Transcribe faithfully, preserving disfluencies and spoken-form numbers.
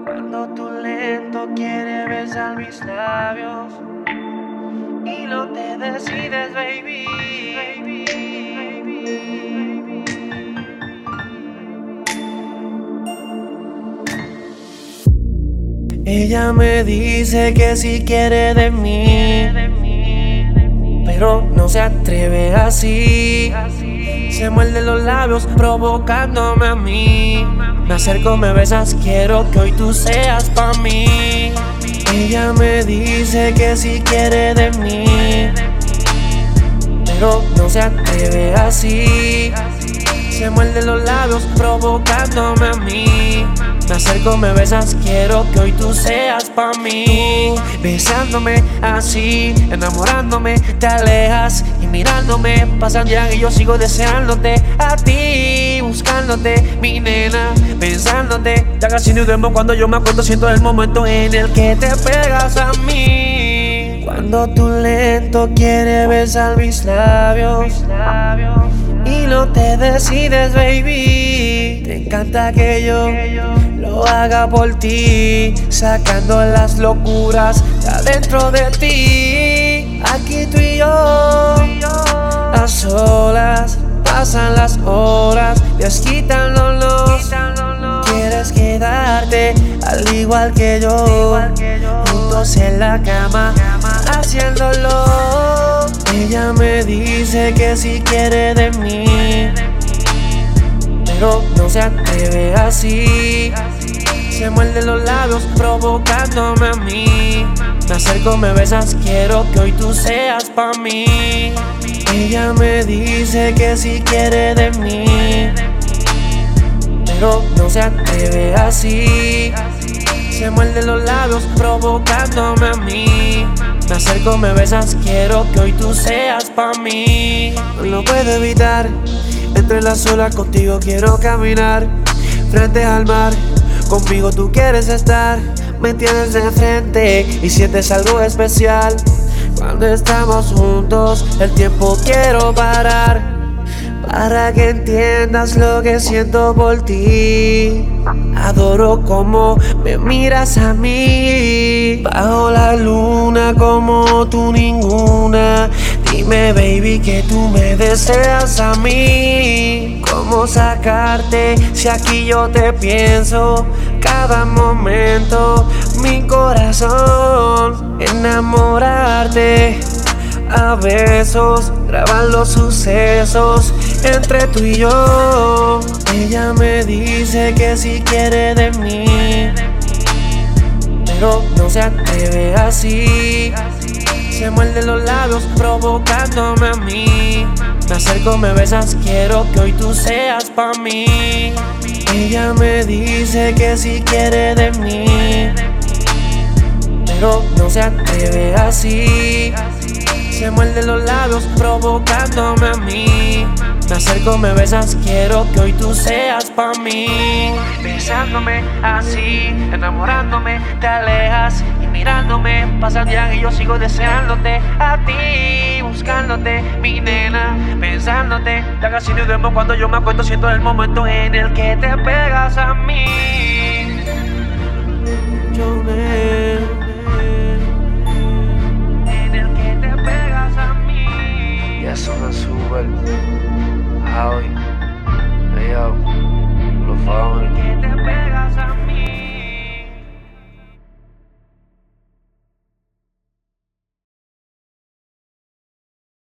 Cuando tú lento quieres besar mis labios y no te decides, baby, baby, baby, baby. Ella me dice que si quiere de mí, pero no se atreve así. Se muerde los labios provocándome a mí. Me acerco, me besas, quiero que hoy tú seas pa' mí. Ella me dice que si quiere de mí, pero no se atreve así. Se muerde los labios provocándome a mí. Me acerco, me besas, quiero que hoy tú seas pa' mí. Besándome así, enamorándome, te alejas y mirándome. Pasan ya y yo sigo deseándote a ti, buscándote, mi nena, pensándote. Ya casi ni duermo cuando yo me acuerdo, siento el momento en el que te pegas a mí. Cuando tú lento quieres besar mis labios y no te decides, baby. Te encanta que yo lo haga por ti, sacando las locuras de adentro de ti. Aquí tú y yo, a solas, pasan las horas, desquitándonos. Quieres quedarte al igual que yo, juntos en la cama, haciéndolo. Ella me dice que si quiere de mí, pero no se atreve así. Se muerde los labios provocándome a mí. Me acerco, me besas, quiero que hoy tú seas pa' mí. Ella me dice que si quiere de mí, pero no se atreve así. Se muerde los labios provocándome a mí. Me acerco, me besas, quiero que hoy tú seas pa' mí. No lo puedo evitar, entre las olas contigo quiero caminar. Frente al mar, conmigo tú quieres estar. Me tienes de frente y sientes algo especial. Cuando estamos juntos, el tiempo quiero parar, para que entiendas lo que siento por ti. Adoro cómo me miras a mí, bajo la luna como tú ninguna. Dime, baby, que tú me deseas a mí. ¿Cómo sacarte si aquí yo te pienso cada momento? Mi corazón, enamorarte a besos, grabar los sucesos entre tú y yo. Ella me dice que si quiere de mí, pero no se atreve así. Se muerde los labios provocándome a mí. Me acerco, me besas, quiero que hoy tú seas pa' mí. Ella me dice que si quiere de mí, pero no se atreve así. Se muerde los labios provocándome a mí. Me acerco, me besas, quiero que hoy tú seas pa' mí. Besándome así, enamorándome, te alejas y mirándome. Pasan días y yo sigo deseándote a ti, buscándote, mi nena, pensándote. Ya casi ni duermo cuando yo me acuerdo, siento el momento en el que te pegas a mí.